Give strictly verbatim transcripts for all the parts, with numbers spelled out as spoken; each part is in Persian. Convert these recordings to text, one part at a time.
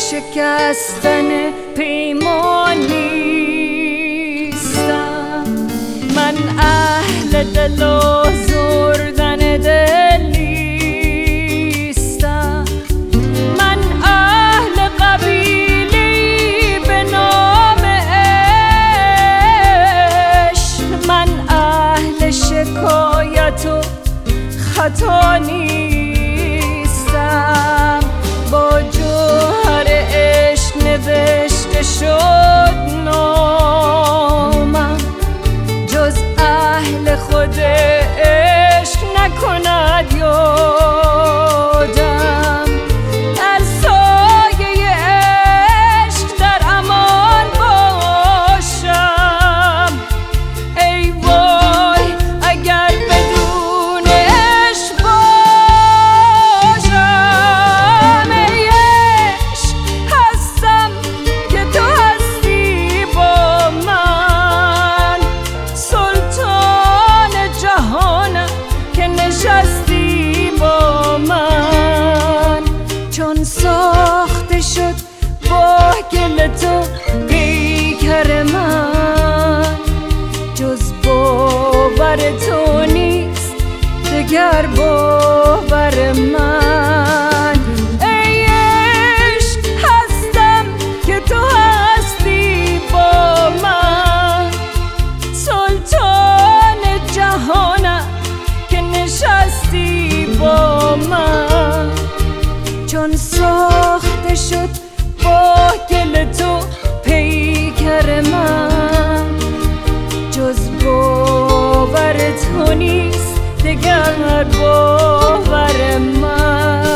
شکستن پیمان نیستم. من اهل دل و زردن دل نیستم. من اهل قبیلی به نام عشق. من اهل شکایت و خطا نیستم. با جوهر عشق نوشته شد نامم، جز اهل خود عشق نکند یادم. در سایه عشق در امان باشم. ای وای اگر بدون عشق باشم. ای عشق هستم که تو هستی با من، سلطان جهانم که نشستی با من. چون ساخته شد با گل تو پیکر من، جز باور تو نیست دگر باور من. ای عشق هستم که تو هستی با من، سلطان جهانم که نشستی با من. چون ساخته شد با گل تو پیکر من، جز باور تو نیست دگر باور من.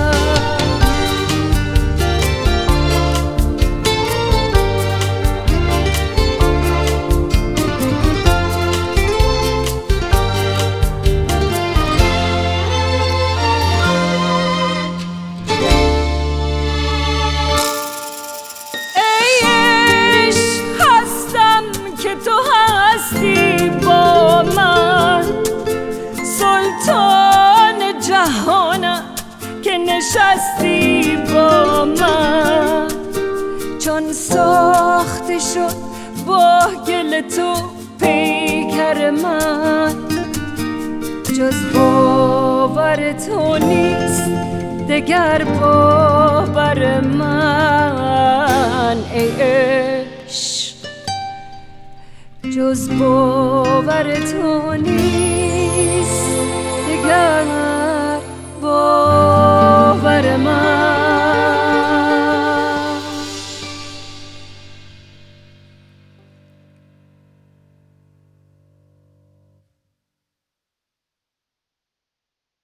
هستی با من، سلطان جهانم که نشستی با من. چون ساخته شد با گل تو پیکر من، جز باور تو نیست دگر باور من. ای عشق جز باور تو نیست دگر